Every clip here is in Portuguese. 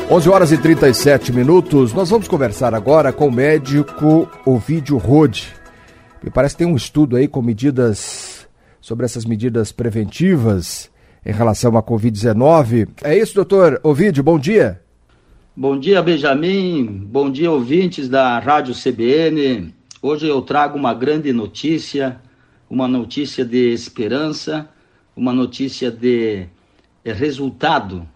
11h37. Nós vamos conversar agora com o médico Ovidio Rode. Me parece que tem um estudo aí com sobre essas medidas preventivas em relação à Covid-19. É isso, doutor Ovidio? Bom dia. Bom dia, Benjamin. Bom dia, ouvintes da Rádio CBN. Hoje eu trago uma grande notícia, uma notícia de esperança, uma notícia de resultado.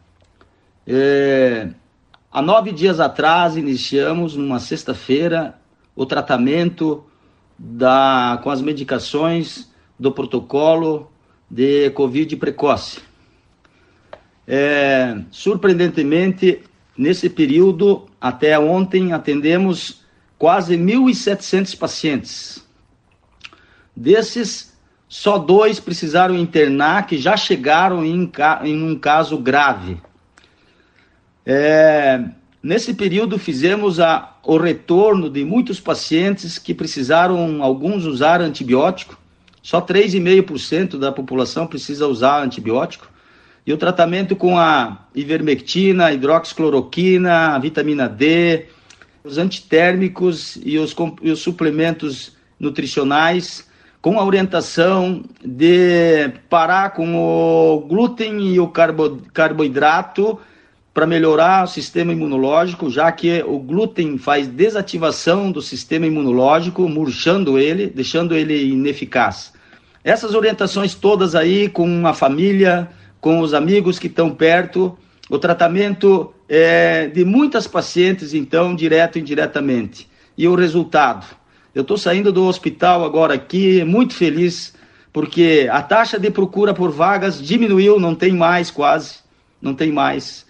Há 9 dias atrás, iniciamos, numa sexta-feira, o tratamento com as medicações do protocolo de Covid precoce. Surpreendentemente, nesse período, até ontem, atendemos quase 1.700 pacientes. Desses, só 2 precisaram internar, que já chegaram em um caso grave. Nesse período fizemos o retorno de muitos pacientes que precisaram, alguns, usar antibiótico. Só 3,5% da população precisa usar antibiótico. E o tratamento com a ivermectina, a hidroxicloroquina, a vitamina D, os antitérmicos e os suplementos nutricionais, com a orientação de parar com o glúten e o carboidrato para melhorar o sistema imunológico, já que o glúten faz desativação do sistema imunológico, murchando ele, deixando ele ineficaz. Essas orientações todas aí, com a família, com os amigos que estão perto, o tratamento de muitas pacientes, então, direto e indiretamente. E o resultado? Eu estou saindo do hospital agora aqui, muito feliz, porque a taxa de procura por vagas diminuiu, não tem mais quase, não tem mais.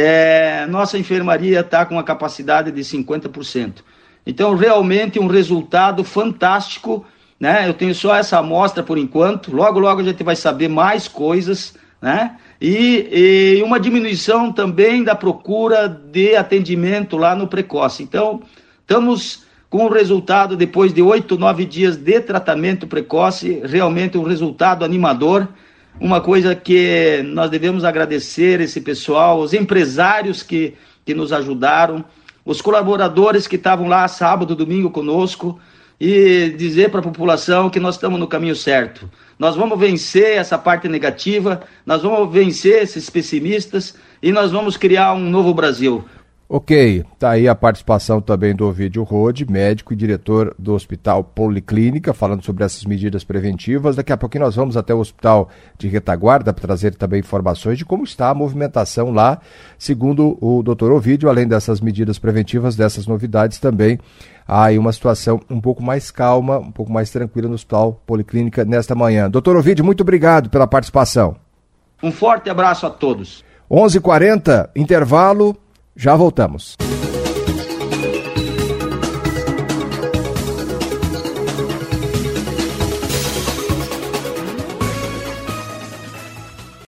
Nossa enfermaria está com a capacidade de 50%. Então, realmente, um resultado fantástico, né? Eu tenho só essa amostra por enquanto, logo a gente vai saber mais coisas, né? E uma diminuição também da procura de atendimento lá no precoce. Então, estamos com o resultado, depois de 8, 9 dias de tratamento precoce, realmente um resultado animador. Uma coisa que nós devemos agradecer esse pessoal, os empresários que nos ajudaram, os colaboradores que estavam lá sábado, domingo conosco, e dizer para a população que nós estamos no caminho certo. Nós vamos vencer essa parte negativa, nós vamos vencer esses pessimistas e nós vamos criar um novo Brasil. Ok, tá aí a participação também do Ovidio Rode, médico e diretor do Hospital Policlínica, falando sobre essas medidas preventivas. Daqui a pouquinho nós vamos até o Hospital de Retaguarda para trazer também informações de como está a movimentação lá, segundo o Dr. Ovidio. Além dessas medidas preventivas, dessas novidades também, há aí uma situação um pouco mais calma, um pouco mais tranquila no Hospital Policlínica nesta manhã. Dr. Ovidio, muito obrigado pela participação. Um forte abraço a todos. 11h40, intervalo. Já voltamos.